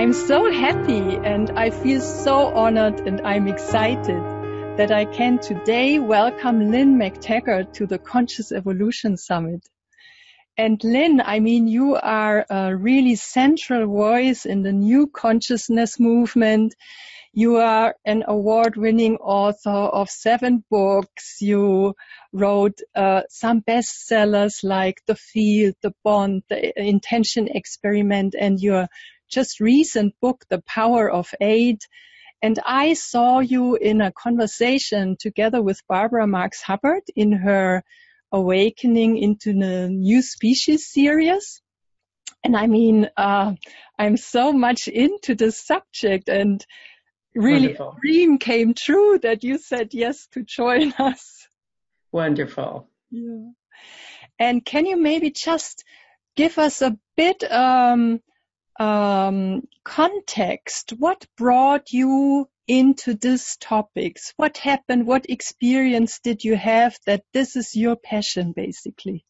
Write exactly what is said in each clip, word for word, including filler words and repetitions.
I'm so happy and I feel so honored and I'm excited that I can today welcome Lynn McTaggart to the Conscious Evolution Summit. And Lynn, I mean, you are a really central voice in the new consciousness movement. You are an award-winning author of seven books. You wrote uh, some bestsellers like The Field, The Bond, The Intention Experiment, and your just recent book, The Power of Eight. And I saw you in a conversation together with Barbara Marx Hubbard in her Awakening into the New Species series. And I mean, uh, I'm so much into this subject, and really Wonderful. a dream came true that you said yes to join us. Wonderful. Yeah. And can you maybe just give us a bit um, um, context? What brought you into these topics? What happened? What experience did you have that this is your passion, basically?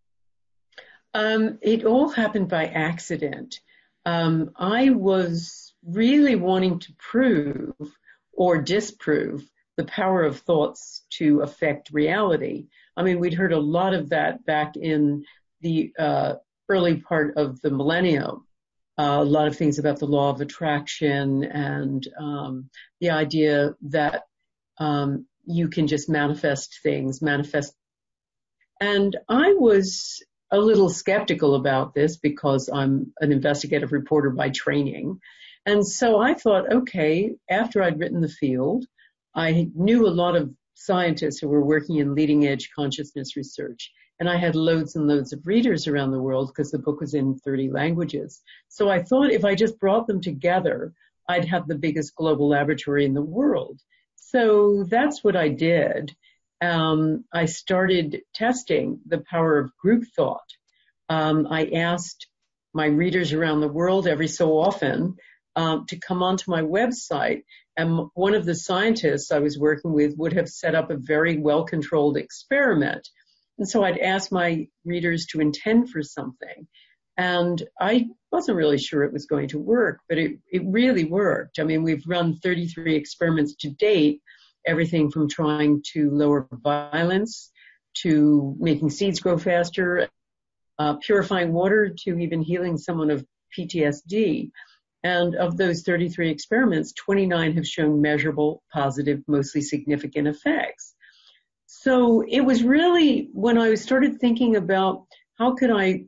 Um, it all happened by accident. Um, I was really wanting to prove or disprove the power of thoughts to affect reality. I mean, we'd heard a lot of that back in the uh, early part of the millennium. Uh, a lot of things about the law of attraction and um, the idea that um, you can just manifest things, manifest. And I was a little skeptical about this because I'm an investigative reporter by training. And so I thought, okay, after I'd written The Field, I knew a lot of scientists who were working in leading edge consciousness research. And I had loads and loads of readers around the world because the book was in thirty languages. So I thought if I just brought them together, I'd have the biggest global laboratory in the world. So that's what I did. Um, I started testing the power of group thought. Um, I asked my readers around the world every so often um, to come onto my website. And one of the scientists I was working with would have set up a very well-controlled experiment. And so I'd ask my readers to intend for something. And I wasn't really sure it was going to work, but it, it really worked. I mean, we've run thirty-three experiments to date, everything from trying to lower violence to making seeds grow faster, uh, purifying water, to even healing someone of P T S D. And of those thirty-three experiments, twenty-nine have shown measurable, positive, mostly significant effects. So it was really when I started thinking about how could I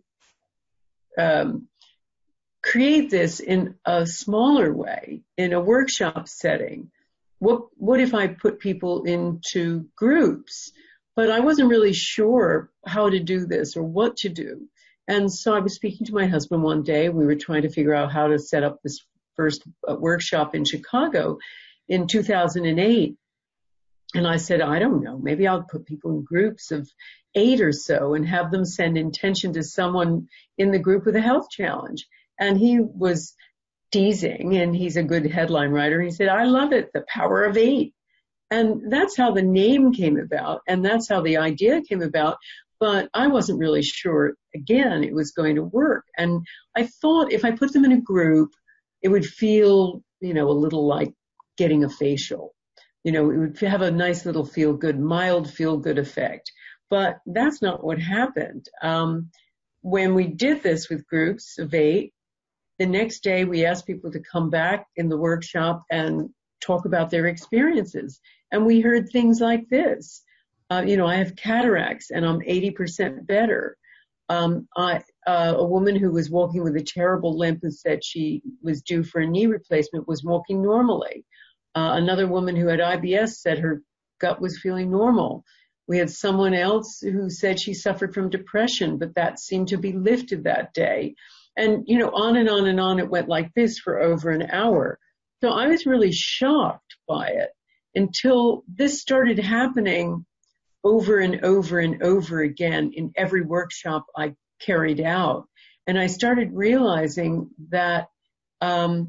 um, create this in a smaller way, in a workshop setting. What, what if I put people into groups? But I wasn't really sure how to do this or what to do. And so I was speaking to my husband one day. We were trying to figure out how to set up this first uh, workshop in Chicago in two thousand eight. And I said, I don't know, maybe I'll put people in groups of eight or so and have them send intention to someone in the group with a health challenge. And he was teasing, and he's a good headline writer. He said, I love it, the power of eight. And that's how the name came about, and that's how the idea came about. But I wasn't really sure, again, it was going to work. And I thought if I put them in a group, it would feel, you know, a little like getting a facial. You know, it would have a nice little feel-good, mild feel-good effect. But that's not what happened. Um, when we did this with groups of eight, the next day we asked people to come back in the workshop and talk about their experiences. And we heard things like this. Uh, you know, I have cataracts and I'm eighty percent better. Um, I, uh, a woman who was walking with a terrible limp and said she was due for a knee replacement was walking normally. Uh, another woman who had I B S said her gut was feeling normal. We had someone else who said she suffered from depression, but that seemed to be lifted that day. And, you know, on and on and on it went like this for over an hour. So I was really shocked by it until this started happening over and over and over again in every workshop I carried out. And I started realizing that um,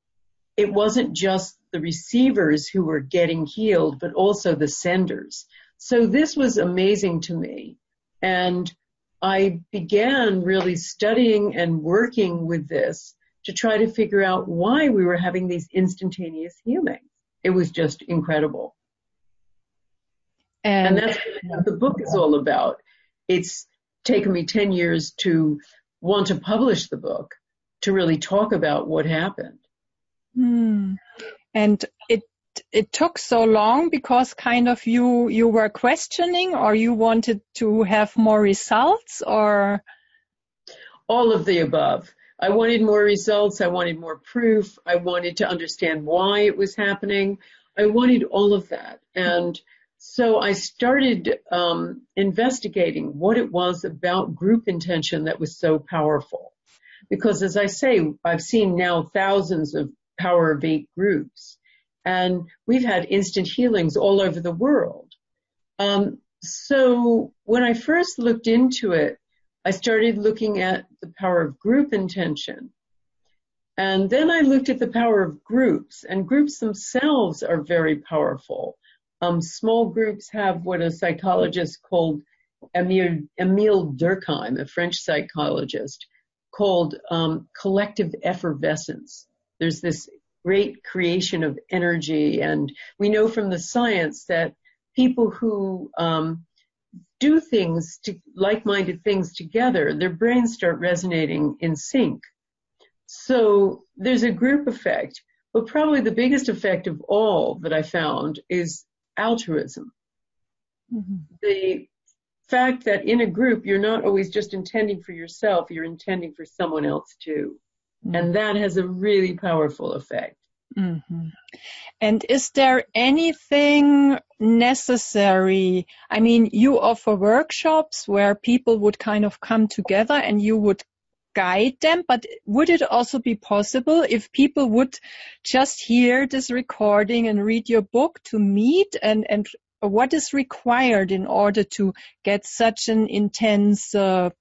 it wasn't just the receivers who were getting healed, but also the senders. So this was amazing to me. And I began really studying and working with this to try to figure out why we were having these instantaneous healings. It was just incredible. And, and that's what the book is all about. It's taken me ten years to want to publish the book, to really talk about what happened. Hmm. And it it took so long because kind of you you were questioning, or you wanted to have more results, or? All of the above. I wanted more results. I wanted more proof. I wanted to understand why it was happening. I wanted all of that. And so I started um, investigating what it was about group intention that was so powerful. Because as I say, I've seen now thousands of Power of Eight groups, and we've had instant healings all over the world. Um, so when I first looked into it, I started looking at the power of group intention. And then I looked at the power of groups, and groups themselves are very powerful. Um, small groups have what a psychologist called Emile, Emile Durkheim, a French psychologist, called um, collective effervescence. There's this great creation of energy, and we know from the science that people who um, do things, to, like-minded things together, their brains start resonating in sync. So there's a group effect, but probably the biggest effect of all that I found is altruism. Mm-hmm. The fact that in a group, you're not always just intending for yourself, you're intending for someone else too. Mm-hmm. And that has a really powerful effect. Mm-hmm. And is there anything necessary? I mean, you offer workshops where people would kind of come together and you would guide them, but would it also be possible if people would just hear this recording and read your book to meet, and, and what is required in order to get such an intense uh,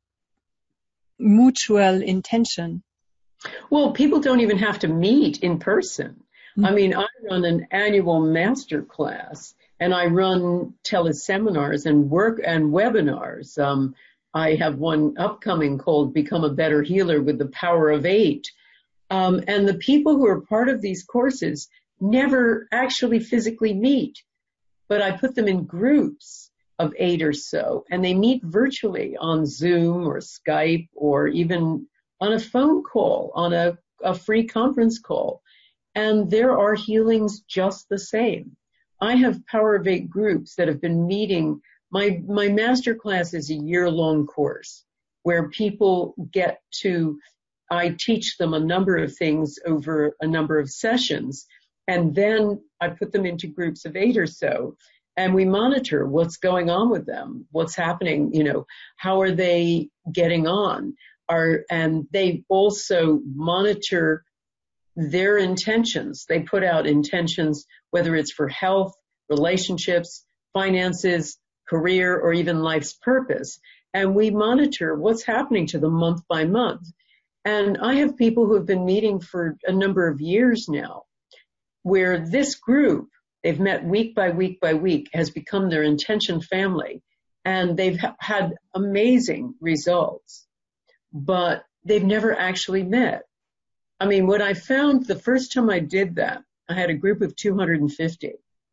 mutual intention? Well, people don't even have to meet in person. Mm-hmm. I mean, I run an annual master class, and I run teleseminars and work and webinars. Um, I have one upcoming called Become a Better Healer with the Power of Eight. Um, and the people who are part of these courses never actually physically meet, but I put them in groups of eight or so, and they meet virtually on Zoom or Skype or even on a phone call, on a, a free conference call. And there are healings just the same. I have Power of Eight groups that have been meeting. My, my master class is a year-long course where people get to, I teach them a number of things over a number of sessions, and then I put them into groups of eight or so, and we monitor what's going on with them, what's happening, you know, how are they getting on, are, and they also monitor their intentions. They put out intentions, whether it's for health, relationships, finances, career, or even life's purpose. And we monitor what's happening to them month by month. And I have people who have been meeting for a number of years now, where this group, they've met week by week by week, has become their intention family. And they've ha- had amazing results, but they've never actually met. I mean, what I found the first time I did that, I had a group of two hundred fifty,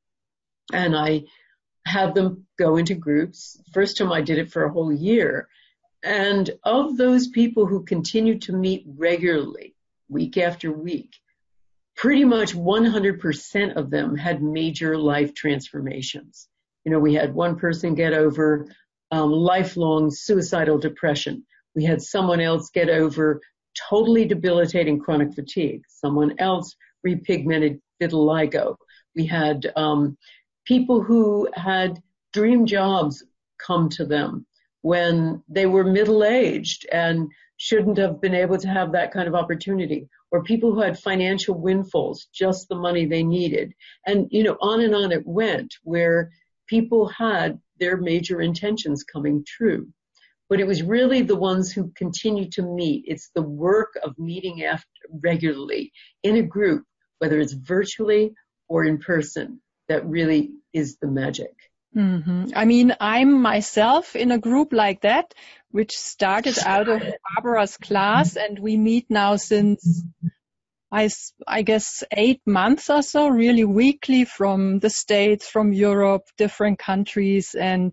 and I had them go into groups. First time I did it for a whole year. And of those people who continued to meet regularly, week after week, pretty much one hundred percent of them had major life transformations. You know, we had one person get over um, lifelong suicidal depression. We had someone else get over totally debilitating chronic fatigue. Someone else repigmented vitiligo. We had um, people who had dream jobs come to them when they were middle-aged and shouldn't have been able to have that kind of opportunity, or people who had financial windfalls, just the money they needed. And, you know, on and on it went, where people had their major intentions coming true. But it was really the ones who continue to meet. It's the work of meeting after regularly in a group, whether it's virtually or in person, that really is the magic. Mm-hmm. I mean, I'm myself in a group like that, which started out of Barbara's class, and we meet now since, I, I guess, eight months or so, really weekly, from the States, from Europe, different countries. And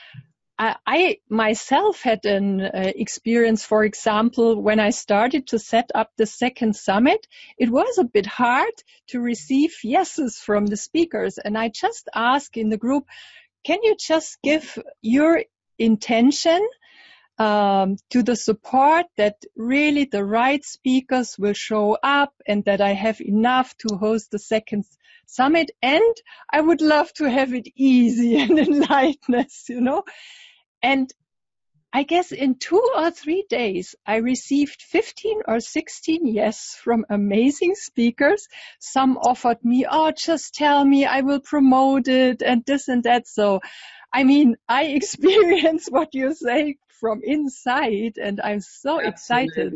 I, I myself had an uh, experience, for example, when I started to set up the second summit, it was a bit hard to receive yeses from the speakers. And I just asked in the group, can you just give your intention um, to the support that really the right speakers will show up and that I have enough to host the second summit, and I would love to have it easy and in lightness, you know? And I guess in two or three days, I received fifteen or sixteen yes from amazing speakers. Some offered me, oh, just tell me, I will promote it and this and that. So, I mean, I experience what you say from inside, and I'm so Absolutely. excited.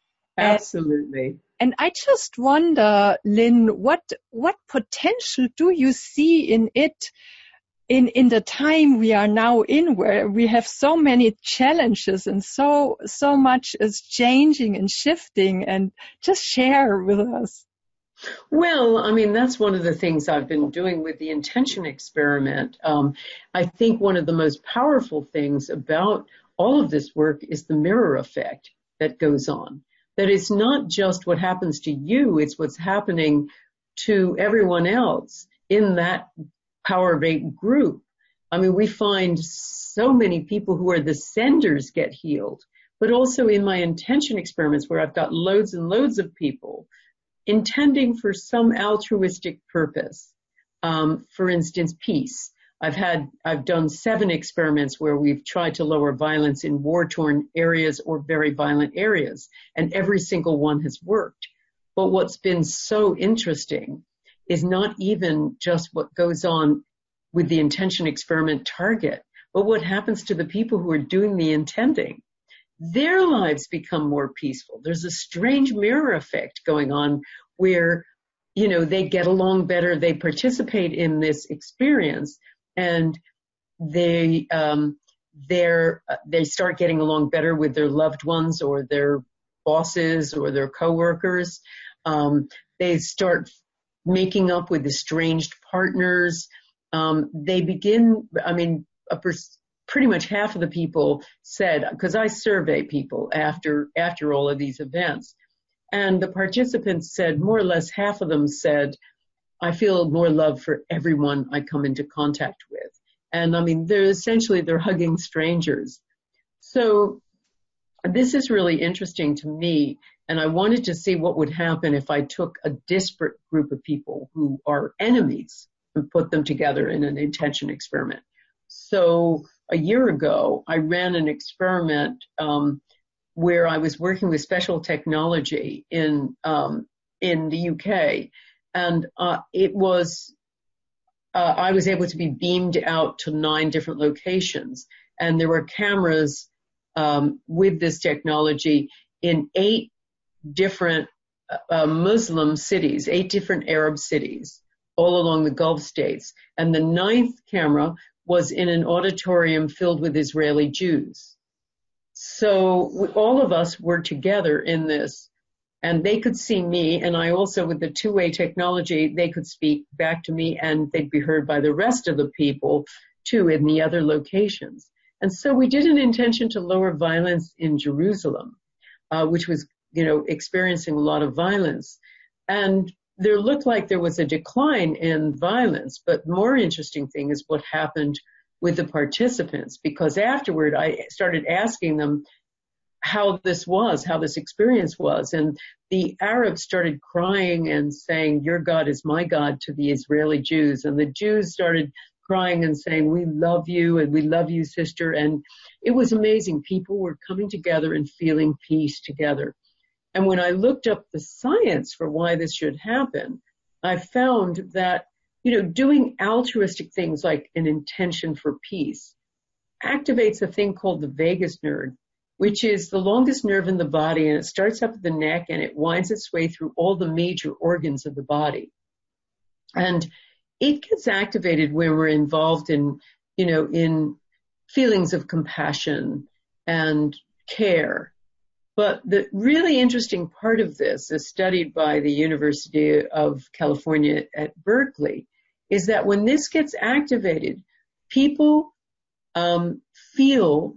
Absolutely. And, and I just wonder, Lynn, what, what potential do you see in it? In, in the time we are now in, where we have so many challenges and so, so much is changing and shifting, and just share with us. Well, I mean, that's one of the things I've been doing with the intention experiment. Um, I think one of the most powerful things about all of this work is the mirror effect that goes on. That it's not just what happens to you, it's what's happening to everyone else in that Power of Eight group. I mean, we find so many people who are the senders get healed, but also in my intention experiments where I've got loads and loads of people intending for some altruistic purpose. Um, for instance, peace. I've had, I've done seven experiments where we've tried to lower violence in war-torn areas or very violent areas, and every single one has worked. But what's been so interesting is not even just what goes on with the intention experiment target, but what happens to the people who are doing the intending. Their lives become more peaceful. There's a strange mirror effect going on where, you know, they get along better, they participate in this experience, and they, um, they're, they start getting along better with their loved ones or their bosses or their coworkers. Um, they start making up with estranged partners. Um, they begin, I mean, a pers- pretty much half of the people said, because I survey people after, after all of these events, and the participants said, more or less half of them said, I feel more love for everyone I come into contact with. And I mean, they're essentially, they're hugging strangers. So this is really interesting to me, and I wanted to see what would happen if I took a disparate group of people who are enemies and put them together in an intention experiment. So a year ago, I ran an experiment um, where I was working with special technology in um, in the U K, and uh, it was uh, I was able to be beamed out to nine different locations, and there were cameras Um, with this technology in eight different uh, Muslim cities, eight different Arab cities, all along the Gulf states. And the ninth camera was in an auditorium filled with Israeli Jews. So we, all of us were together in this, and they could see me, and I also, with the two-way technology, they could speak back to me, and they'd be heard by the rest of the people, too, in the other locations. And so we did an intention to lower violence in Jerusalem, uh, which was, you know, experiencing a lot of violence. And there looked like there was a decline in violence, but more interesting thing is what happened with the participants, because afterward I started asking them how this was, how this experience was. And the Arabs started crying and saying, your God is my God, to the Israeli Jews. And the Jews started crying and saying, we love you, and we love you, sister. And it was amazing. People were coming together and feeling peace together. And when I looked up the science for why this should happen, I found that, you know, doing altruistic things like an intention for peace activates a thing called the vagus nerve, which is the longest nerve in the body, and it starts up at the neck and it winds its way through all the major organs of the body. And it gets activated when we're involved in, you know, in feelings of compassion and care. But the really interesting part of this, as studied by the University of California at Berkeley, is that when this gets activated, people um, feel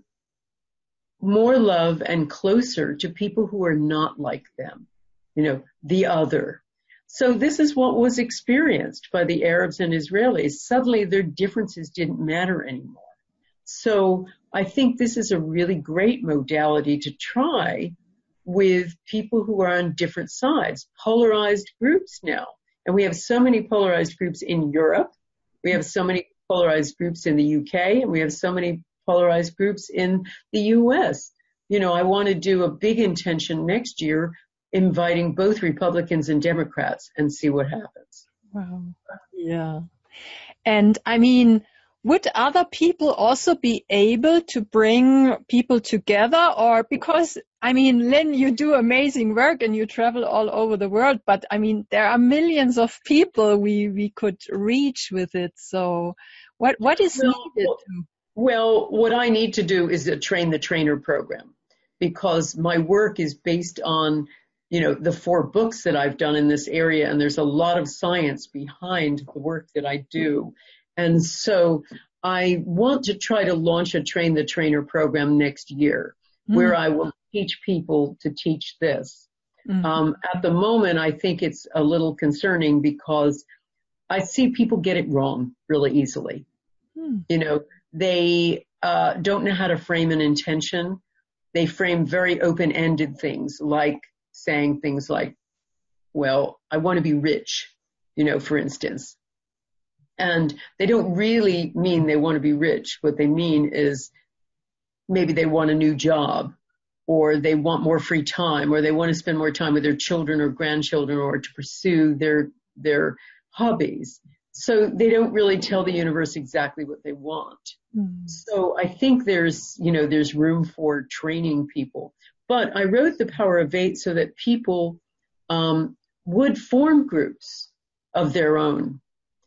more love and closer to people who are not like them, you know, the other. So this is what was experienced by the Arabs and Israelis. Suddenly their differences didn't matter anymore. So I think this is a really great modality to try with people who are on different sides, polarized groups now. And we have so many polarized groups in Europe. We have so many polarized groups in the U K, and we have so many polarized groups in the U S. You know, I want to do a big intention next year, inviting both Republicans and Democrats, and see what happens. Wow. Yeah. And I mean, would other people also be able to bring people together? Or because, I mean, Lynn, you do amazing work and you travel all over the world, but I mean, there are millions of people we, we could reach with it. So what, what is well, needed? Well, what I need to do is a train the trainer program, because my work is based on, you know, the four books that I've done in this area, and there's a lot of science behind the work that I do. And so I want to try to launch a Train the Trainer program next year, mm-hmm. where I will teach people to teach this. Mm-hmm. Um, at the moment, I think it's a little concerning because I see people get it wrong really easily. Mm-hmm. You know, they uh, don't know how to frame an intention. They frame very open-ended things, like saying things like, well, I want to be rich, you know, for instance. And they don't really mean they want to be rich. What they mean is maybe they want a new job, or they want more free time, or they want to spend more time with their children or grandchildren, or to pursue their, their hobbies. So they don't really tell the universe exactly what they want. Mm. So I think there's, you know, there's room for training people. But I wrote The Power of Eight so that people um, would form groups of their own.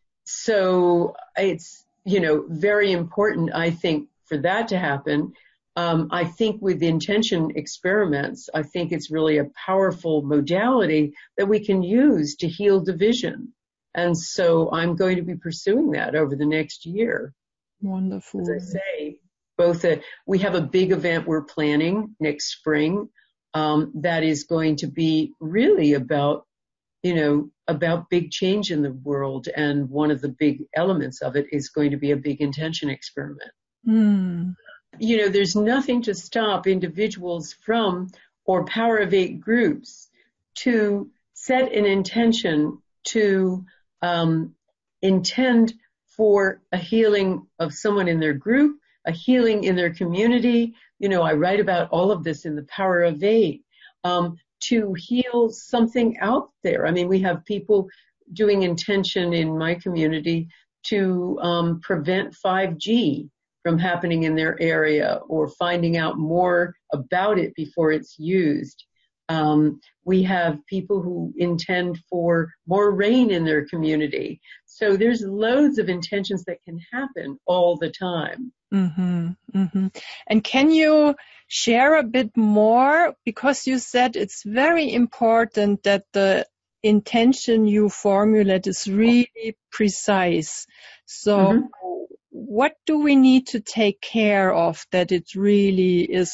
So it's, you know, very important, I think, for that to happen. Um, I think with intention experiments, I think it's really a powerful modality that we can use to heal division. And so I'm going to be pursuing that over the next year. Wonderful. As I say, both a, we have a big event we're planning next spring um, that is going to be really about, you know, about big change in the world. And one of the big elements of it is going to be a big intention experiment. Mm. You know, there's nothing to stop individuals from, or Power of Eight groups, to set an intention to um, intend for a healing of someone in their group, a healing in their community. You know, I write about all of this in The Power of Eight, um, to heal something out there. I mean, we have people doing intention in my community to um, prevent five G from happening in their area, or finding out more about it before it's used. Um, we have people who intend for more rain in their community. So there's loads of intentions that can happen all the time. Mm-hmm, mm-hmm. And can you share a bit more? Because you said it's very important that the intention you formulate is really precise. So mm-hmm. what do we need to take care of that it really is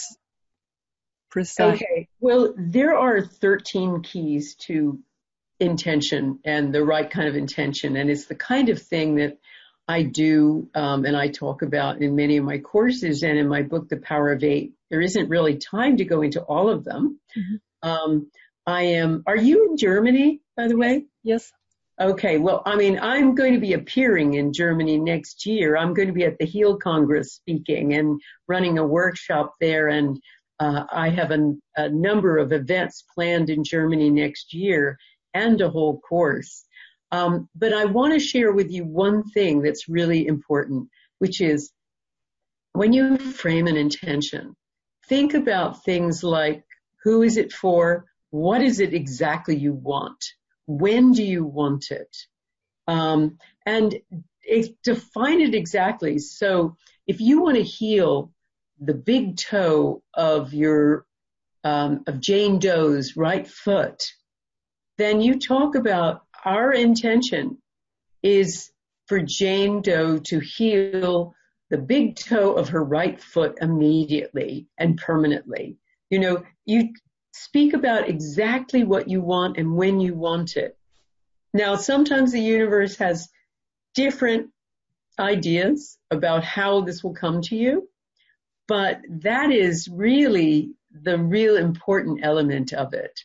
precise? Okay. Well, there are thirteen keys to intention, and the right kind of intention. And it's the kind of thing that I do, um, and I talk about in many of my courses and in my book, The Power of Eight. There isn't really time to go into all of them. Mm-hmm. Um, I am, are you in Germany, by the way? Yes. Okay. Well, I mean, I'm going to be appearing in Germany next year. I'm going to be at the Heal Congress speaking and running a workshop there. And uh, I have a, a number of events planned in Germany next year, and a whole course. Um, but I want to share with you one thing that's really important, which is when you frame an intention, think about things like, who is it for? What is it exactly you want? When do you want it? Um, and it, define it exactly. So if you want to heal the big toe of your, um, of Jane Doe's right foot, then you talk about our intention is for Jane Doe to heal the big toe of her right foot immediately and permanently. You know, you speak about exactly what you want and when you want it. Now, sometimes the universe has different ideas about how this will come to you, but that is really the real important element of it.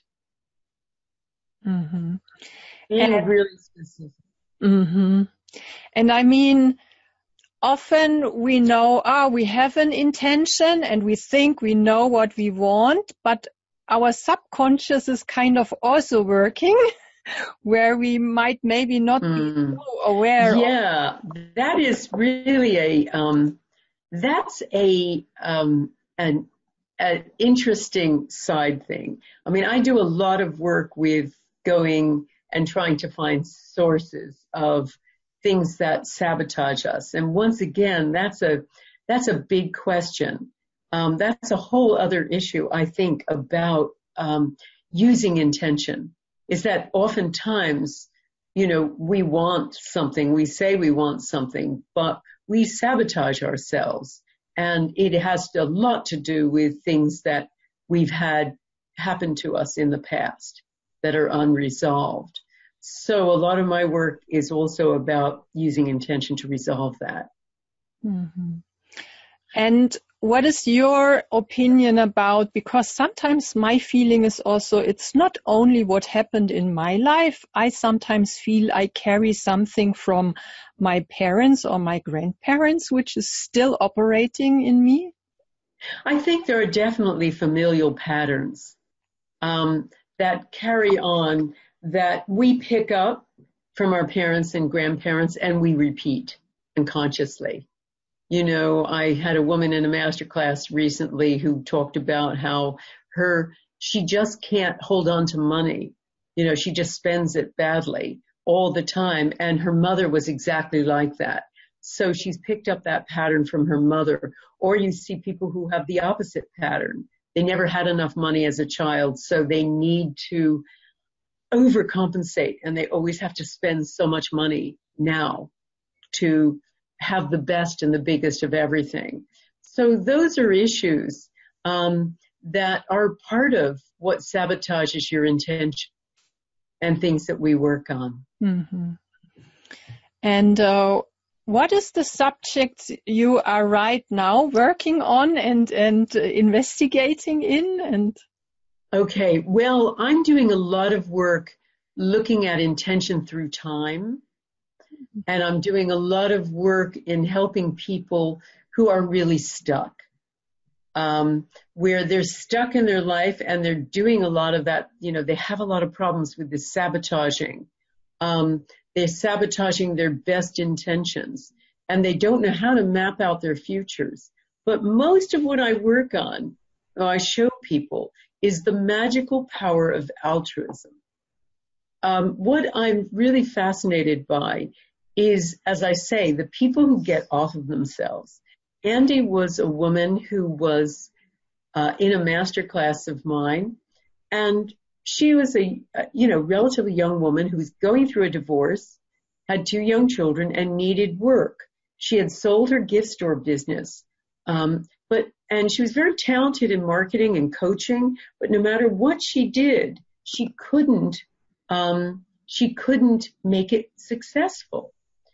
Mm-hmm. Being And, really specific. Mm-hmm. And I mean, often we know, ah, we have an intention and we think we know what we want, but our subconscious is kind of also working where we might maybe not mm. be so aware yeah, of. Yeah, that is really a, um, that's a, um, an, an interesting side thing. I mean, I do a lot of work with going and trying to find sources of things that sabotage us. And once again, that's a, that's a big question. Um, that's a whole other issue, I think, about, um, using intention, is that oftentimes, you know, we want something, we say we want something, but we sabotage ourselves. And it has a lot to do with things that we've had happen to us in the past that are unresolved. So a lot of my work is also about using intention to resolve that. Mm-hmm. And what is your opinion about, because sometimes my feeling is also, it's not only what happened in my life. I sometimes feel I carry something from my parents or my grandparents, which is still operating in me. I think there are definitely familial patterns um, that carry on, that we pick up from our parents and grandparents and we repeat unconsciously. You know, I had a woman in a master class recently who talked about how her, she just can't hold on to money. You know, she just spends it badly all the time. And her mother was exactly like that. So she's picked up that pattern from her mother. Or you see people who have the opposite pattern. They never had enough money as a child, so they need to overcompensate, and they always have to spend so much money now to have the best and the biggest of everything. So those are issues um, that are part of what sabotages your intention and things that we work on. Mm-hmm. And uh, what is the subject you are right now working on and, and uh, investigating in? And Okay, well, I'm doing a lot of work looking at intention through time. And I'm doing a lot of work in helping people who are really stuck, um, where they're stuck in their life and they're doing a lot of that. You know, they have a lot of problems with this sabotaging. Um, they're sabotaging their best intentions and they don't know how to map out their futures. But most of what I work on, or I show people, is the magical power of altruism. Um, what I'm really fascinated by is, as I say, the people who get off of themselves. Andy was a woman who was uh, in a master class of mine, and she was a, you know, relatively young woman who was going through a divorce, had two young children, and needed work. She had sold her gift store business, um, but and she was very talented in marketing and coaching, but no matter what she did, she couldn't um, she couldn't make it successful.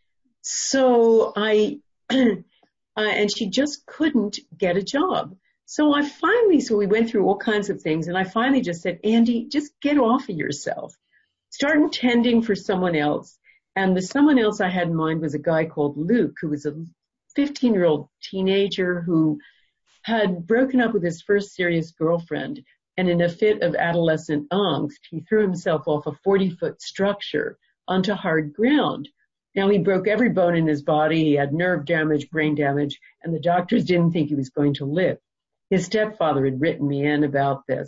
So I, uh, and she just couldn't get a job. So I finally, so we went through all kinds of things, and I finally just said, Andy, just get off of yourself. Start intending for someone else. And the someone else I had in mind was a guy called Luke, who was a fifteen-year-old teenager who had broken up with his first serious girlfriend. And in a fit of adolescent angst, he threw himself off a forty-foot structure onto hard ground. Now, he broke every bone in his body. He had nerve damage, brain damage, and the doctors didn't think he was going to live. His stepfather had written me in about this.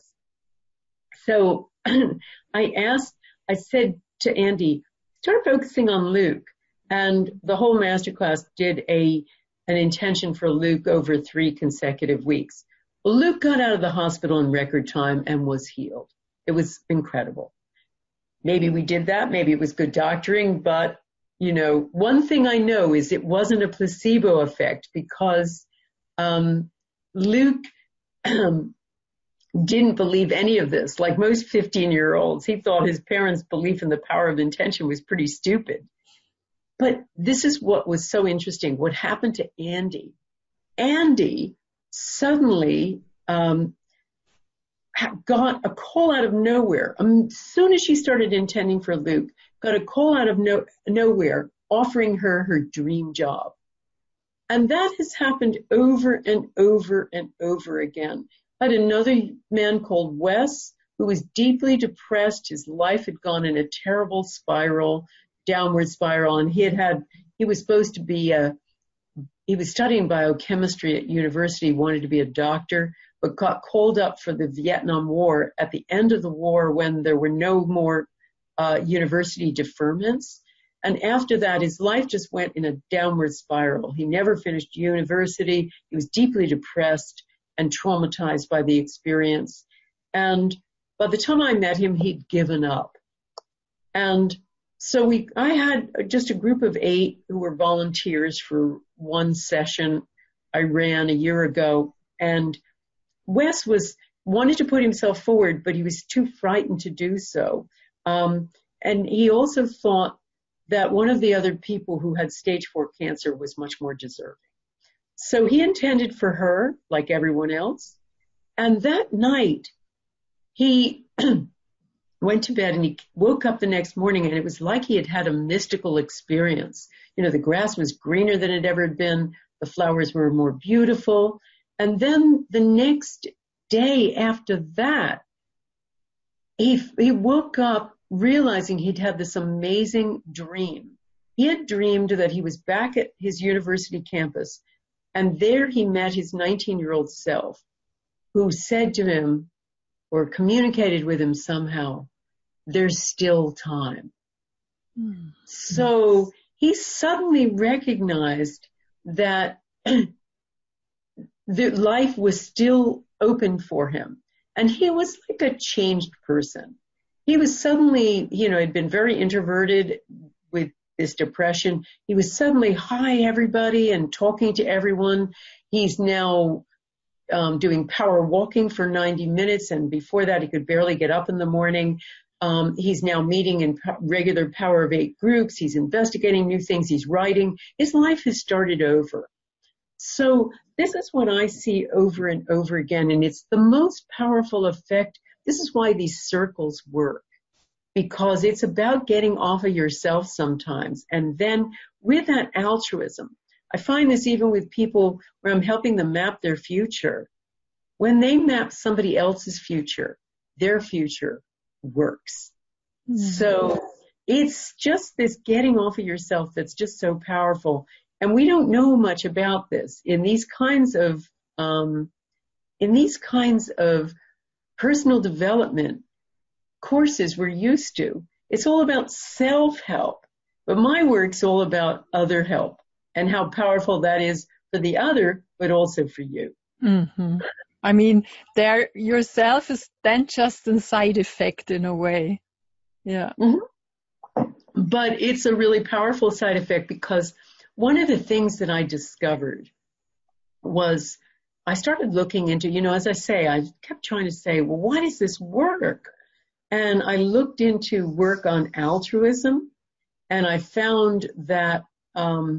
So I asked, I said to Andy, start focusing on Luke. And the whole masterclass did a an intention for Luke over three consecutive weeks. Well, Luke got out of the hospital in record time and was healed. It was incredible. Maybe we did that. Maybe it was good doctoring. But, you know, one thing I know is it wasn't a placebo effect because um, Luke um, didn't believe any of this. Like most fifteen-year-olds, he thought his parents' belief in the power of intention was pretty stupid. But this is what was so interesting. What happened to Andy? Andy suddenly um, got a call out of nowhere. Um, as soon as she started intending for Luke, got a call out of no, nowhere offering her her dream job. And that has happened over and over and over again. I had another man called Wes who was deeply depressed. His life had gone in a terrible spiral. Downward spiral, and he had had, he was supposed to be a, he was studying biochemistry at university, wanted to be a doctor, but got called up for the Vietnam War at the end of the war when there were no more uh, university deferments. And after that, his life just went in a downward spiral. He never finished university. He was deeply depressed and traumatized by the experience. And by the time I met him, he'd given up. And So we, I had just a group of eight who were volunteers for one session I ran a year ago. And Wes was, wanted to put himself forward, but he was too frightened to do so. Um, and he also thought that one of the other people who had stage four cancer was much more deserving. So he intended for her, like everyone else. And that night, he went to bed and he woke up the next morning and it was like he had had a mystical experience. You know, the grass was greener than it ever had been. The flowers were more beautiful. And then the next day after that, he, he woke up realizing he'd had this amazing dream. He had dreamed that he was back at his university campus and there he met his nineteen-year-old self who said to him, or communicated with him somehow, there's still time. Mm. So he suddenly recognized that the life was still open for him. And he was like a changed person. He was suddenly, you know, had been very introverted with this depression. He was suddenly, hi, everybody, and talking to everyone. He's now Um, doing power walking for ninety minutes, and before that he could barely get up in the morning. Um, he's now meeting in po- regular Power of Eight groups. He's investigating new things. He's writing. His life has started over. So this is what I see over and over again, and it's the most powerful effect. This is why these circles work, because it's about getting off of yourself sometimes, and then with that altruism, I find this even with people where I'm helping them map their future. When they map somebody else's future, their future works. Mm-hmm. So it's just this getting off of yourself that's just so powerful. And we don't know much about this in these kinds of, um, in these kinds of personal development courses we're used to. It's all about self-help, but my work's all about other help. And how powerful that is for the other, but also for you. Mm-hmm. I mean, there yourself is then just a side effect in a way. Yeah. Mm-hmm. But it's a really powerful side effect because one of the things that I discovered was I started looking into, you know, as I say, I kept trying to say, well, why does this work? And I looked into work on altruism, and I found that um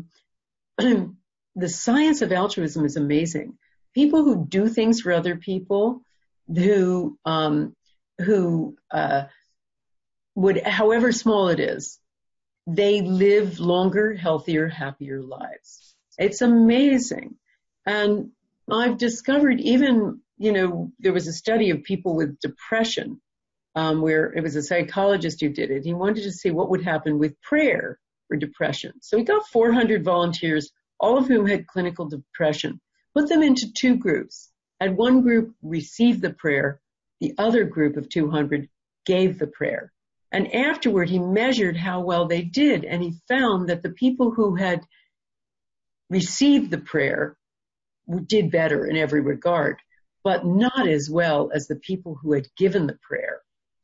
the science of altruism is amazing. People who do things for other people, who um, who uh, would, however small it is, they live longer, healthier, happier lives. It's amazing. And I've discovered even, you know, there was a study of people with depression, um, where it was a psychologist who did it. He wanted to see what would happen with prayer for depression. So he got four hundred volunteers, all of whom had clinical depression, put them into two groups. And one group received the prayer. The other group of two hundred gave the prayer. And afterward, he measured how well they did, and he found that the people who had received the prayer did better in every regard, but not as well as the people who had given the prayer.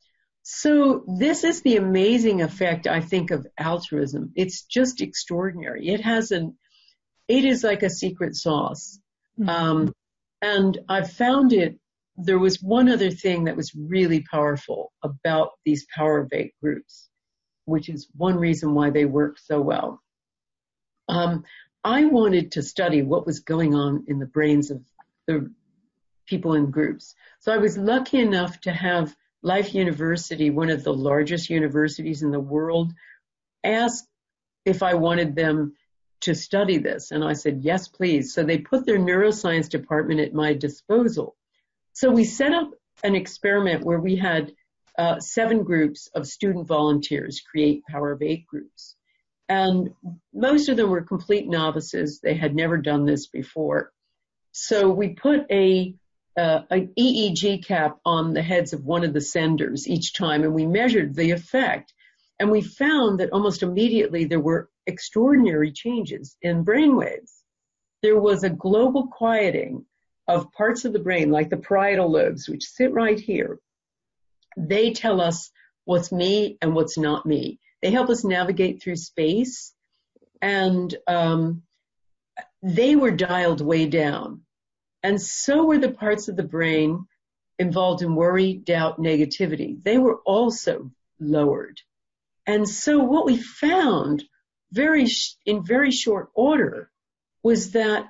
So this is the amazing effect, I think, of altruism. It's just extraordinary. It has an, it is like a secret sauce. Mm-hmm. Um, and I've found it, there was one other thing that was really powerful about these Power of Eight groups, which is one reason why they work so well. Um, I wanted to study what was going on in the brains of the people in groups. So I was lucky enough to have Life University, one of the largest universities in the world, ask if I wanted them to study this. And I said, yes, please. So they put their neuroscience department at my disposal. So we set up an experiment where we had uh, seven groups of student volunteers create Power of Eight groups. And most of them were complete novices. They had never done this before. So we put a Uh, an E E G cap on the heads of one of the senders each time, and we measured the effect. And we found that almost immediately there were extraordinary changes in brainwaves. There was a global quieting of parts of the brain, like the parietal lobes, which sit right here. They tell us what's me and what's not me. They help us navigate through space, and um, they were dialed way down. And so were the parts of the brain involved in worry, doubt, negativity. They were also lowered. And so what we found very in very short order was that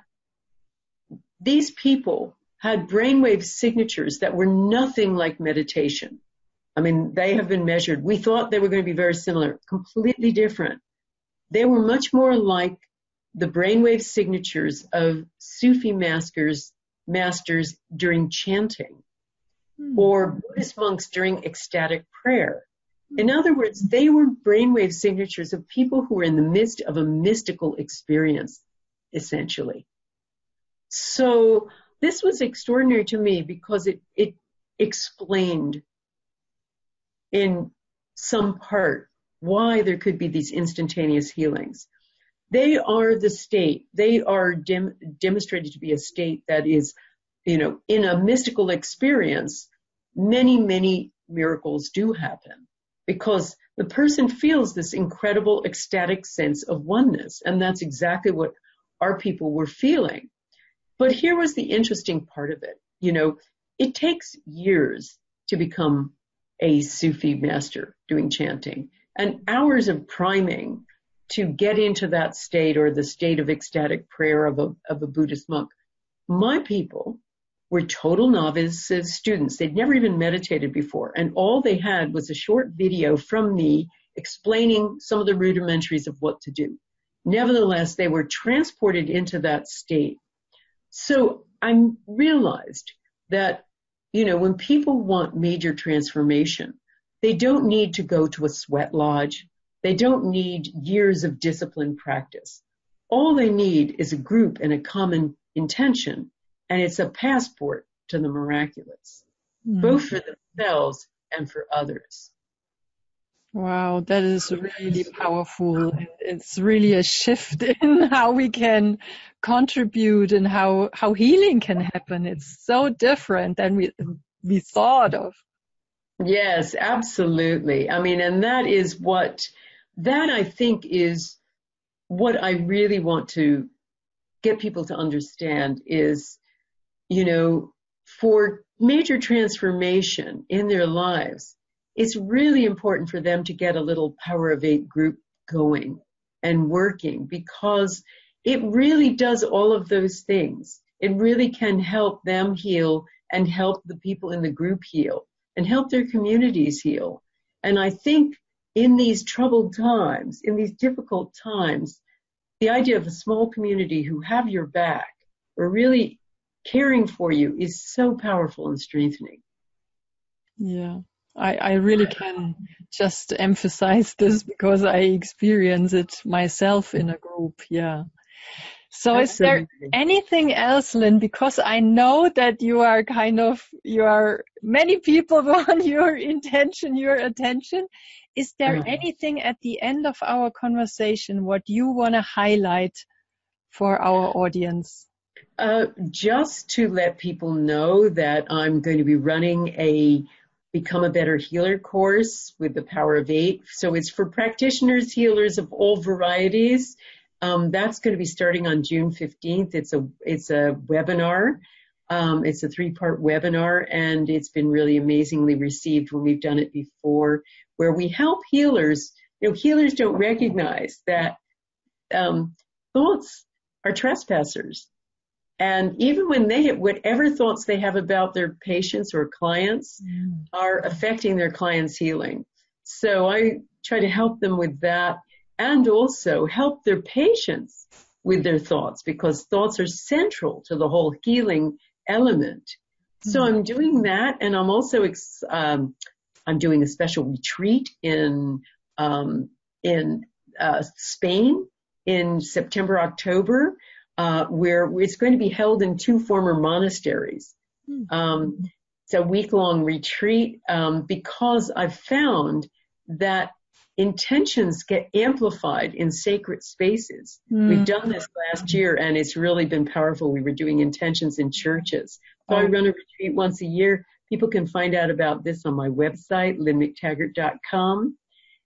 these people had brainwave signatures that were nothing like meditation. I mean, they have been measured. We thought they were going to be very similar, completely different. They were much more like the brainwave signatures of Sufi masters masters during chanting, hmm. or Buddhist monks during ecstatic prayer. In other words, they were brainwave signatures of people who were in the midst of a mystical experience, essentially. So this was extraordinary to me because it, it explained in some part why there could be these instantaneous healings. They are the state. They are dem- demonstrated to be a state that is, you know, in a mystical experience, many, many miracles do happen because the person feels this incredible ecstatic sense of oneness. And that's exactly what our people were feeling. But here was the interesting part of it. You know, it takes years to become a Sufi master doing chanting and hours of priming to get into that state or the state of ecstatic prayer of a, of a Buddhist monk. My people were total novices, students. They'd never even meditated before. And all they had was a short video from me explaining some of the rudimentaries of what to do. Nevertheless, they were transported into that state. So I realized that, you know, when people want major transformation, they don't need to go to a sweat lodge. They don't need years of disciplined practice. All they need is a group and a common intention, and it's a passport to the miraculous, mm. both for themselves and for others. Wow, that is really powerful. It's really a shift in how we can contribute and how, how healing can happen. It's so different than we, we thought of. Yes, absolutely. I mean, and that is what, that I think is what I really want to get people to understand is, you know, for major transformation in their lives, it's really important for them to get a little Power of Eight group going and working because it really does all of those things. It really can help them heal and help the people in the group heal and help their communities heal. And I think in these troubled times, in these difficult times, the idea of a small community who have your back or really caring for you is so powerful and strengthening. Yeah. I, I really can just emphasize this because I experience it myself in a group. Yeah. So Absolutely. Is there anything else, Lynn? Because I know that you are kind of, you are, many people want your intention, your attention. is there Uh-huh. anything at the end of our conversation what you want to highlight for our audience? Uh, just to let people know that I'm going to be running a Become a Better Healer course with the Power of Eight. So it's for practitioners, healers of all varieties. Um, that's going to be starting on June fifteenth. It's a, it's a webinar. Um, it's a three-part webinar, and it's been really amazingly received when we've done it before, where we help healers. You know, healers don't recognize that um, thoughts are trespassers. And even when they have whatever thoughts they have about their patients or clients mm. are affecting their clients' healing. So I try to help them with that and also help their patients with their thoughts, because thoughts are central to the whole healing element. Mm. So I'm doing that, and I'm also um, I'm doing a special retreat in um, in uh, Spain in September, October. Uh, where it's going to be held in two former monasteries. Um, it's a week-long retreat um, because I've found that intentions get amplified in sacred spaces. Mm. We've done this last year, and it's really been powerful. We were doing intentions in churches. So oh. I run a retreat once a year. People can find out about this on my website, lynn mctaggart dot com.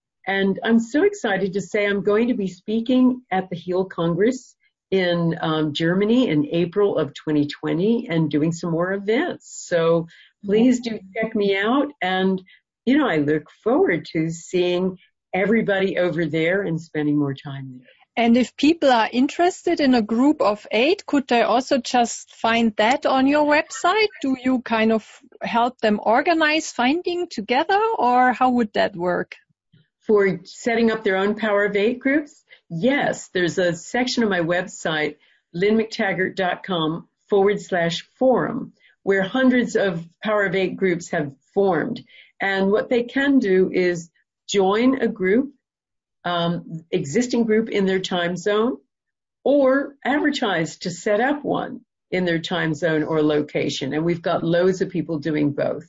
And I'm so excited to say I'm going to be speaking at the Heal Congress in um, Germany in April of twenty twenty and doing some more events. So please do check me out. And, you know, I look forward to seeing everybody over there and spending more time there. And if people are interested in a group of eight, could they also just find that on your website? Do you kind of help them organize finding together, or how would that work? For setting up their own Power of Eight groups? Yes, there's a section of my website, lynn mctaggart dot com forward slash forum, where hundreds of Power of Eight groups have formed. And what they can do is join a group, um, existing group in their time zone, or advertise to set up one in their time zone or location. And we've got loads of people doing both.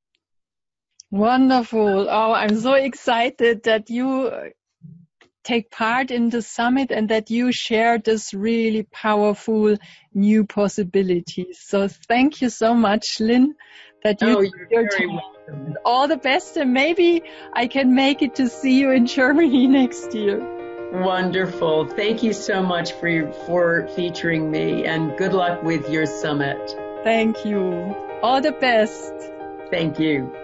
Wonderful. Oh, I'm so excited that you take part in the summit and that you share this really powerful new possibilities. So thank you so much, Lynn, that you oh, you're your very time. welcome. All the best, and maybe I can make it to see you in Germany next year. Wonderful. Thank you so much for for featuring me, and good luck with your summit. Thank you. All the best. Thank you.